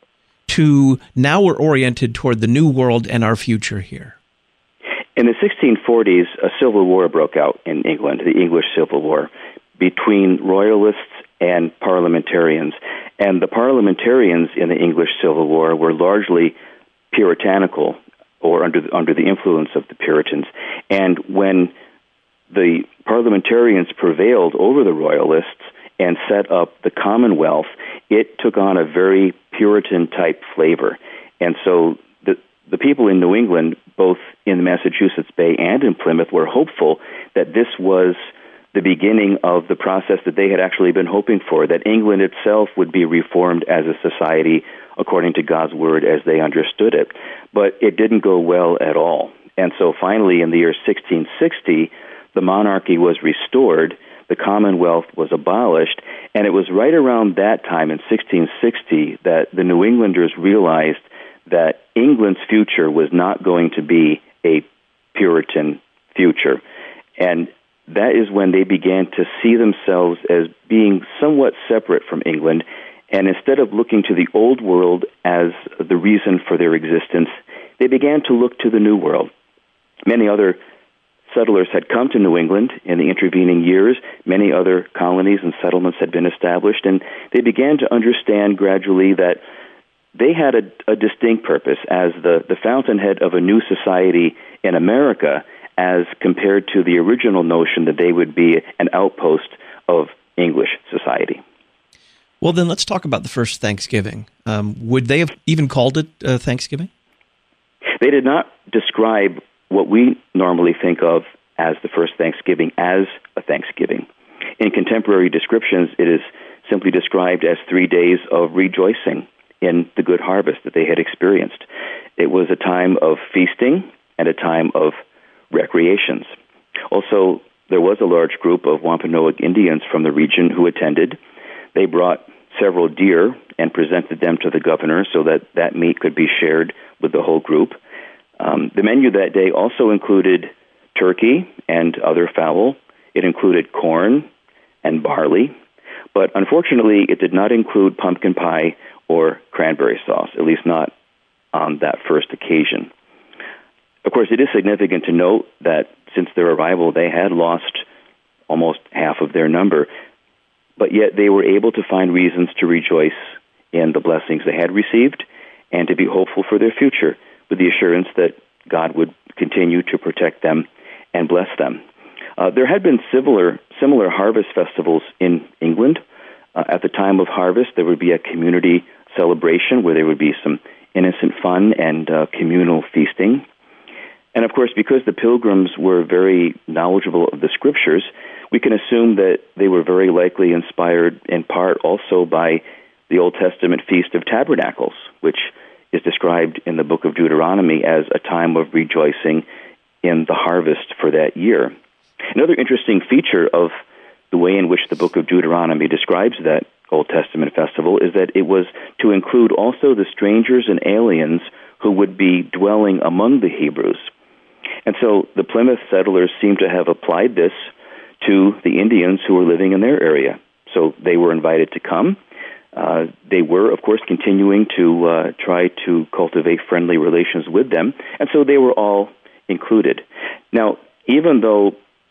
to now we're oriented toward the new world and our future here? In the sixteen forties, a civil war broke out in England, the English Civil War, between royalists and parliamentarians. And the parliamentarians in the English Civil War were largely puritanical or under the, under the influence of the Puritans. And when the parliamentarians prevailed over the royalists and set up the Commonwealth, it took on a very Puritan-type flavor. And so the the people in New England, both in the Massachusetts Bay and in Plymouth, were hopeful that this was the beginning of the process that they had actually been hoping for, that England itself would be reformed as a society according to God's word as they understood it. But it didn't go well at all. And so finally, in the year sixteen sixty, the monarchy was restored, the Commonwealth was abolished, and it was right around that time in sixteen sixty that the New Englanders realized that England's future was not going to be a Puritan future. And that is when they began to see themselves as being somewhat separate from England, and instead of looking to the old world as the reason for their existence, they began to look to the new world. Many other settlers had come to New England in the intervening years. Many other colonies and settlements had been established, and they began to understand gradually that they had a, a distinct purpose as the, the fountainhead of a new society in America, as compared to the original notion that they would be an outpost of English society. Well, then let's talk about the first Thanksgiving. Um, would they have even called it uh, Thanksgiving? They did not describe what we normally think of as the first Thanksgiving as a Thanksgiving. In contemporary descriptions, it is simply described as three days of rejoicing in the good harvest that they had experienced. It was a time of feasting and a time of recreations. Also, there was a large group of Wampanoag Indians from the region who attended. They brought several deer and presented them to the governor so that that meat could be shared with the whole group. Um, the menu that day also included turkey and other fowl. It included corn and barley. But unfortunately, it did not include pumpkin pie or cranberry sauce, at least not on that first occasion. Of course, it is significant to note that since their arrival, they had lost almost half of their number, but yet they were able to find reasons to rejoice in the blessings they had received and to be hopeful for their future with the assurance that God would continue to protect them and bless them. Uh, there had been similar, similar harvest festivals in England. Uh, at the time of harvest, there would be a community celebration where there would be some innocent fun and uh, communal feasting. And of course, because the Pilgrims were very knowledgeable of the Scriptures, we can assume that they were very likely inspired in part also by the Old Testament Feast of Tabernacles, which is described in the book of Deuteronomy as a time of rejoicing in the harvest for that year. Another interesting feature of the way in which the book of Deuteronomy describes that Old Testament festival is that it was to include also the strangers and aliens who would be dwelling among the Hebrews. And so the Plymouth settlers seem to have applied this to the Indians who were living in their area. So they were invited to come. Uh, they were, of course, continuing to uh, try to cultivate friendly relations with them, and so they were all included. Now, even though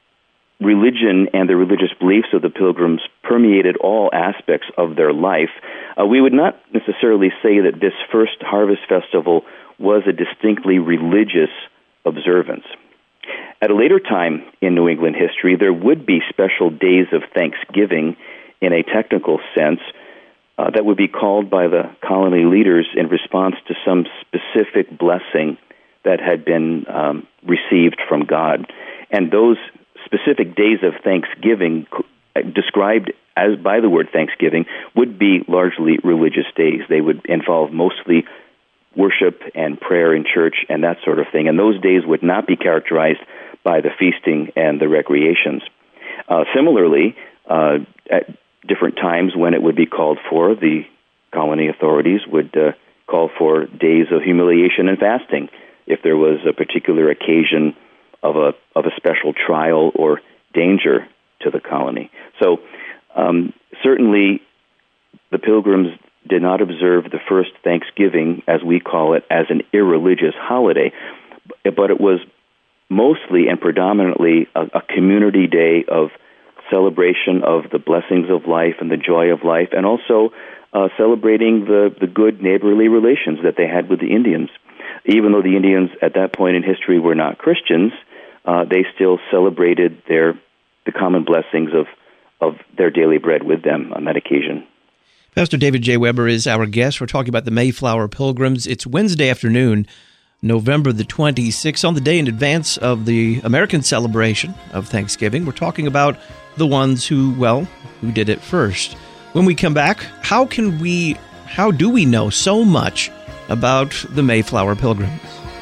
religion and the religious beliefs of the Pilgrims permeated all aspects of their life, uh, we would not necessarily say that this first harvest festival was a distinctly religious observance. At a later time in New England history, there would be special days of Thanksgiving in a technical sense uh, that would be called by the colony leaders in response to some specific blessing that had been um, received from God. And those specific days of Thanksgiving, described as by the word Thanksgiving, would be largely religious days. They would involve mostly worship and prayer in church and that sort of thing. And those days would not be characterized by the feasting and the recreations. Uh, similarly, uh, at different times when it would be called for, the colony authorities would uh, call for days of humiliation and fasting if there was a particular occasion of a of a special trial or danger to the colony. So um, certainly the Pilgrims did not observe the first Thanksgiving, as we call it, as an irreligious holiday, but it was mostly and predominantly a, a community day of celebration of the blessings of life and the joy of life, and also uh, celebrating the, the good neighborly relations that they had with the Indians. Even though the Indians at that point in history were not Christians, uh, they still celebrated their the common blessings of, of their daily bread with them on that occasion. Pastor David J. Weber is our guest. We're talking about the Mayflower Pilgrims. It's Wednesday afternoon, November the twenty-sixth, on the day in advance of the American celebration of Thanksgiving. We're talking about the ones who, well, who did it first. When we come back, how can we, how do we know so much about the Mayflower Pilgrims?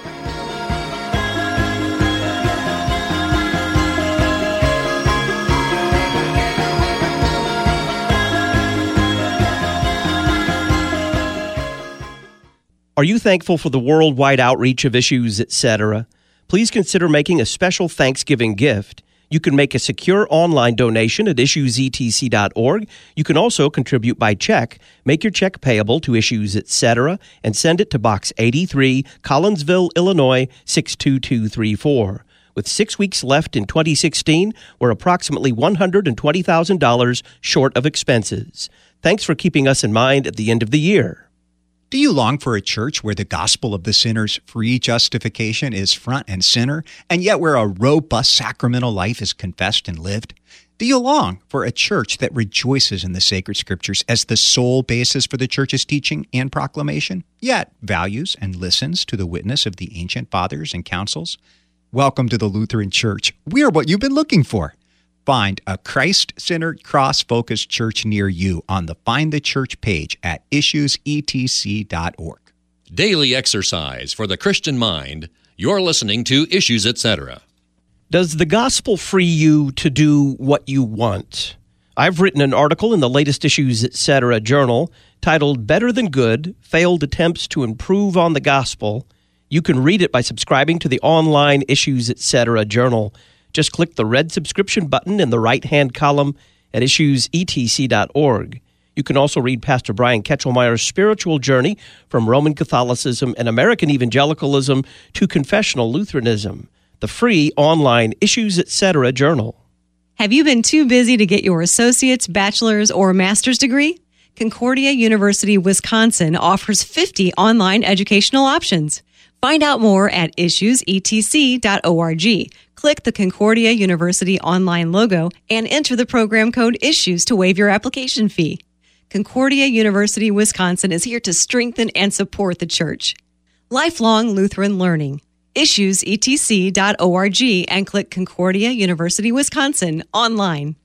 Are you thankful for the worldwide outreach of Issues, et cetera? Please consider making a special Thanksgiving gift. You can make a secure online donation at issues e t c dot org. You can also contribute by check. Make your check payable to Issues, et cetera, and send it to Box eighty-three, Collinsville, Illinois, six two two three four. With six weeks left in twenty sixteen, we're approximately one hundred twenty thousand dollars short of expenses. Thanks for keeping us in mind at the end of the year. Do you long for a church where the gospel of the sinner's free justification is front and center, and yet where a robust sacramental life is confessed and lived? Do you long for a church that rejoices in the sacred scriptures as the sole basis for the church's teaching and proclamation, yet values and listens to the witness of the ancient fathers and councils? Welcome to the Lutheran Church. We're what you've been looking for. Find a Christ-centered, cross-focused church near you on the Find the Church page at issues e t c dot org. Daily exercise for the Christian mind. You're listening to Issues, et cetera. Does the gospel free you to do what you want? I've written an article in the latest Issues, et cetera journal titled Better Than Good, Failed Attempts to Improve on the Gospel. You can read it by subscribing to the online Issues, et cetera journal. Just click the red subscription button in the right-hand column at issues e t c dot org. You can also read Pastor Brian Ketchelmeyer's spiritual journey from Roman Catholicism and American Evangelicalism to confessional Lutheranism, the free online Issues, et cetera journal. Have you been too busy to get your associate's, bachelor's, or master's degree? Concordia University, Wisconsin offers fifty online educational options. Find out more at issues e t c dot org. Click the Concordia University online logo and enter the program code ISSUES to waive your application fee. Concordia University, Wisconsin is here to strengthen and support the church. Lifelong Lutheran learning. issues e t c dot org and click Concordia University, Wisconsin online.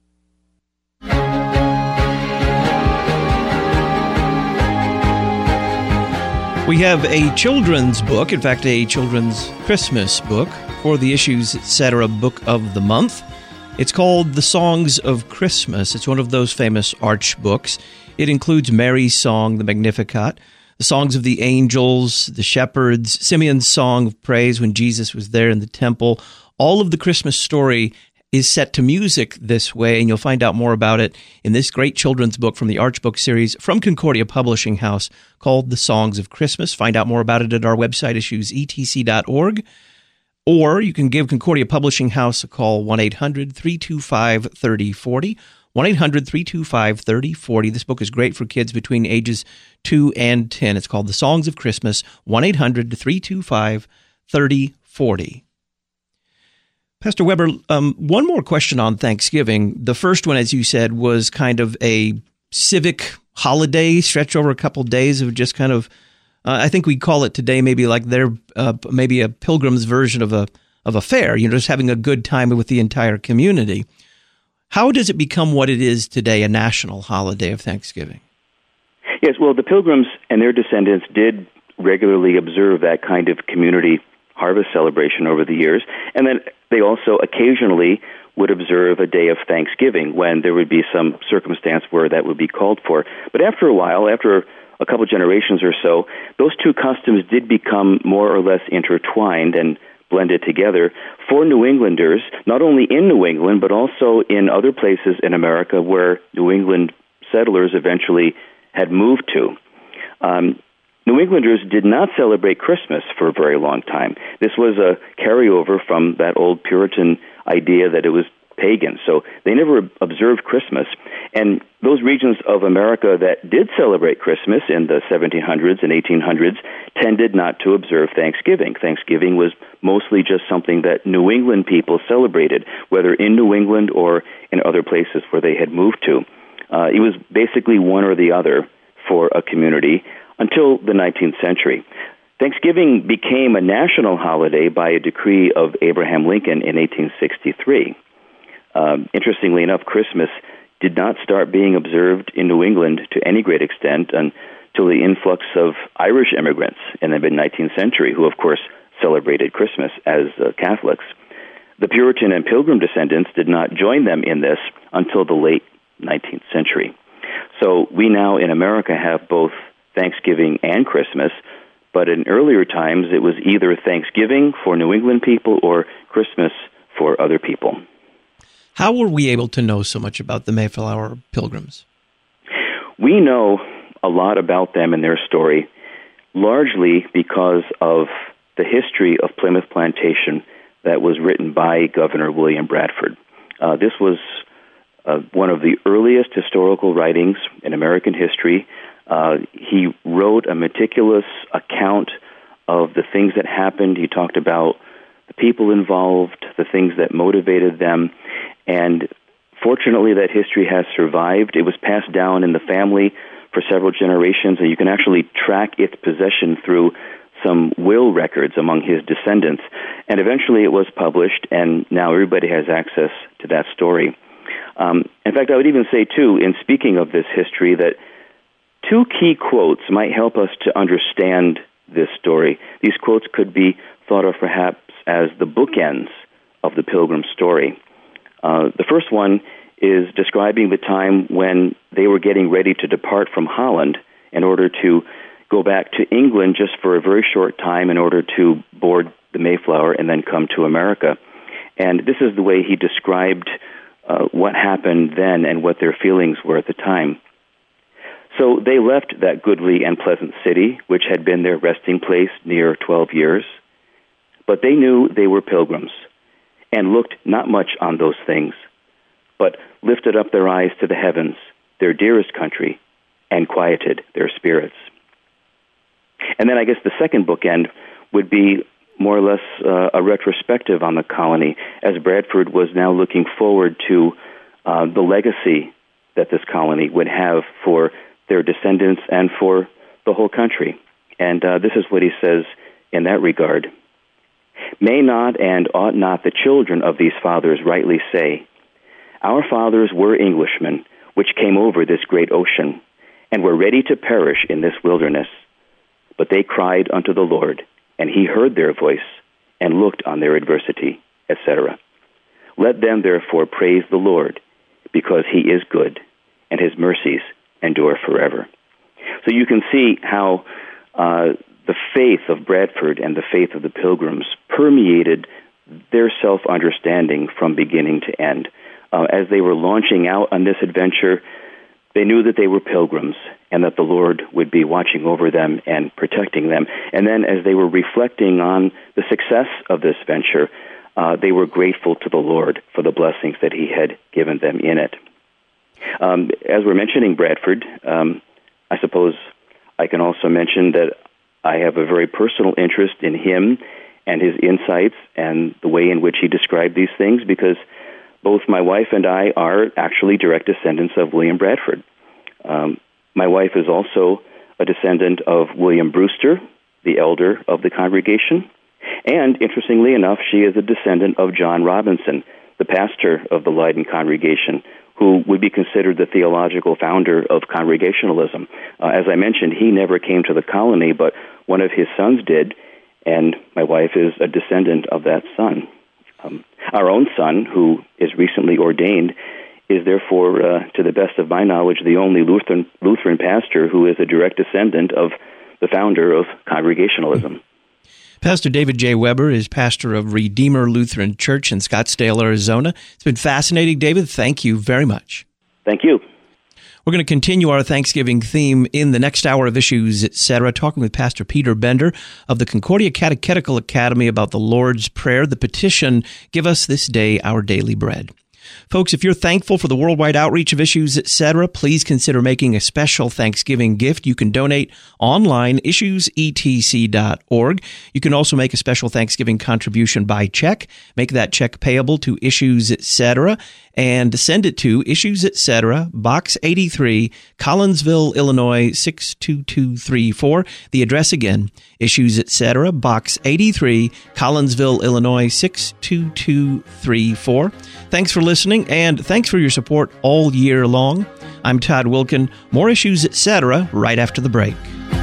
We have a children's book, in fact, a children's Christmas book for the Issues, et cetera book of the month. It's called The Songs of Christmas. It's one of those famous Arch books. It includes Mary's song, the Magnificat, the songs of the angels, the shepherds, Simeon's song of praise when Jesus was there in the temple. All of the Christmas story is set to music this way, and you'll find out more about it in this great children's book from the Arch Book series from Concordia Publishing House called The Songs of Christmas. Find out more about it at our website, issues e t c dot org. Or you can give Concordia Publishing House a call, one eight hundred three two five three oh four oh, one eight hundred three two five three oh four oh. This book is great for kids between ages two and ten. It's called The Songs of Christmas, one eight hundred three two five three oh four oh. Pastor Weber, um, one more question on Thanksgiving. The first one, as you said, was kind of a civic holiday stretched over a couple days of just kind of, uh, I think we call it today maybe like their uh, maybe a pilgrim's version of a of a fair, you know, just having a good time with the entire community. How does it become what it is today, a national holiday of Thanksgiving? Yes, well, the Pilgrims and their descendants did regularly observe that kind of community harvest celebration over the years. And then they also occasionally would observe a day of Thanksgiving when there would be some circumstance where that would be called for. But after a while, after a couple generations or so, those two customs did become more or less intertwined and blended together for New Englanders, not only in New England, but also in other places in America where New England settlers eventually had moved to. Um, New Englanders did not celebrate Christmas for a very long time. This was a carryover from that old Puritan idea that it was pagan, so they never observed Christmas. And those regions of America that did celebrate Christmas in the seventeen hundreds and eighteen hundreds tended not to observe Thanksgiving. Thanksgiving was mostly just something that New England people celebrated, whether in New England or in other places where they had moved to. Uh, it was basically one or the other for a community until the nineteenth century. Thanksgiving became a national holiday by a decree of Abraham Lincoln in eighteen sixty-three. Um, interestingly enough, Christmas did not start being observed in New England to any great extent until the influx of Irish immigrants in the mid-nineteenth century, who, of course, celebrated Christmas as uh, Catholics. The Puritan and Pilgrim descendants did not join them in this until the late nineteenth century. So we now in America have both Thanksgiving and Christmas, but in earlier times it was either Thanksgiving for New England people or Christmas for other people. How were we able to know so much about the Mayflower Pilgrims? We know a lot about them and their story, largely because of the history of Plymouth Plantation that was written by Governor William Bradford. Uh, this was uh, one of the earliest historical writings in American history. Uh, he wrote a meticulous account of the things that happened. He talked about the people involved, the things that motivated them, and fortunately that history has survived. It was passed down in the family for several generations, and you can actually track its possession through some will records among his descendants. And eventually it was published, and now everybody has access to that story. Um, in fact, I would even say, too, in speaking of this history, that two key quotes might help us to understand this story. These quotes could be thought of perhaps as the bookends of the Pilgrim story. Uh, the first one is describing the time when they were getting ready to depart from Holland in order to go back to England just for a very short time in order to board the Mayflower and then come to America. And this is the way he described uh, what happened then and what their feelings were at the time. So they left that goodly and pleasant city, which had been their resting place near twelve years. But they knew they were pilgrims and looked not much on those things, but lifted up their eyes to the heavens, their dearest country, and quieted their spirits. And then I guess the second bookend would be more or less uh, a retrospective on the colony, as Bradford was now looking forward to uh, the legacy that this colony would have for their descendants and for the whole country. And uh, this is what he says in that regard. May not and ought not the children of these fathers rightly say, our fathers were Englishmen, which came over this great ocean, and were ready to perish in this wilderness. But they cried unto the Lord, and he heard their voice, and looked on their adversity, et cetera. Let them therefore praise the Lord, because he is good, and his mercies endure forever. So you can see how uh, the faith of Bradford and the faith of the Pilgrims permeated their self-understanding from beginning to end. Uh, as they were launching out on this adventure, they knew that they were pilgrims and that the Lord would be watching over them and protecting them. And then as they were reflecting on the success of this venture, uh, they were grateful to the Lord for the blessings that he had given them in it. Um, as we're mentioning Bradford, um, I suppose I can also mention that I have a very personal interest in him and his insights and the way in which he described these things, because both my wife and I are actually direct descendants of William Bradford. Um, my wife is also a descendant of William Brewster, the elder of the congregation, and interestingly enough, she is a descendant of John Robinson, the pastor of the Leiden congregation, who would be considered the theological founder of Congregationalism. Uh, as I mentioned, he never came to the colony, but one of his sons did, and my wife is a descendant of that son. Um, our own son, who is recently ordained, is therefore, uh, to the best of my knowledge, the only Lutheran Lutheran pastor who is a direct descendant of the founder of Congregationalism. Pastor David J. Weber is pastor of Redeemer Lutheran Church in Scottsdale, Arizona. It's been fascinating, David. Thank you very much. Thank you. We're going to continue our Thanksgiving theme in the next hour of Issues, et cetera, talking with Pastor Peter Bender of the Concordia Catechetical Academy about the Lord's Prayer, the petition, "Give us this day our daily bread." Folks, if you're thankful for the worldwide outreach of Issues, et cetera, please consider making a special Thanksgiving gift. You can donate online, issues e t c dot org. You can also make a special Thanksgiving contribution by check. Make that check payable to Issues, et cetera, and send it to Issues, et cetera, Box eighty-three, Collinsville, Illinois, six two two three four. The address again, Issues, et cetera, Box eighty-three, Collinsville, Illinois, six two two three four. Thanks for listening, and thanks for your support all year long. I'm Todd Wilken. More Issues, et cetera, right after the break.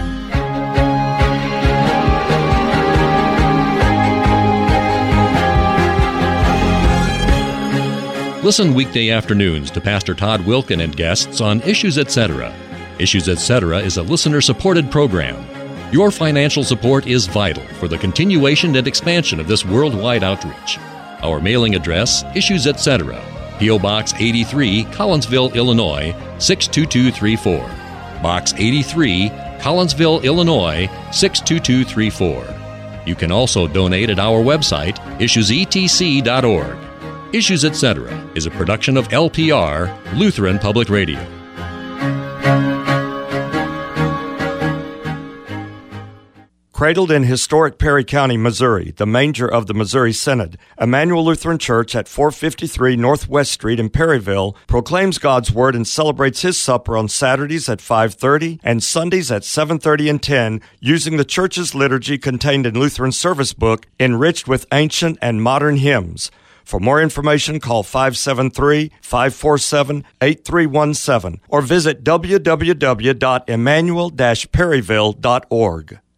Listen weekday afternoons to Pastor Todd Wilken and guests on Issues, et cetera. Issues, et cetera is a listener-supported program. Your financial support is vital for the continuation and expansion of this worldwide outreach. Our mailing address, Issues, et cetera, P O. Box eighty-three, Collinsville, Illinois, six two two three four. Box eighty-three, Collinsville, Illinois, six two two three four. You can also donate at our website, issues e t c dot org. Issues, et cetera is a production of L P R, Lutheran Public Radio. Cradled in historic Perry County, Missouri, the manger of the Missouri Synod, Emmanuel Lutheran Church at four fifty-three Northwest Street in Perryville proclaims God's Word and celebrates His supper on Saturdays at five thirty and Sundays at seven thirty and ten using the church's liturgy contained in Lutheran Service Book, enriched with ancient and modern hymns. For more information, call five seven three, five four seven, eight three one seven or visit w w w dot emmanuel dash perryville dot org.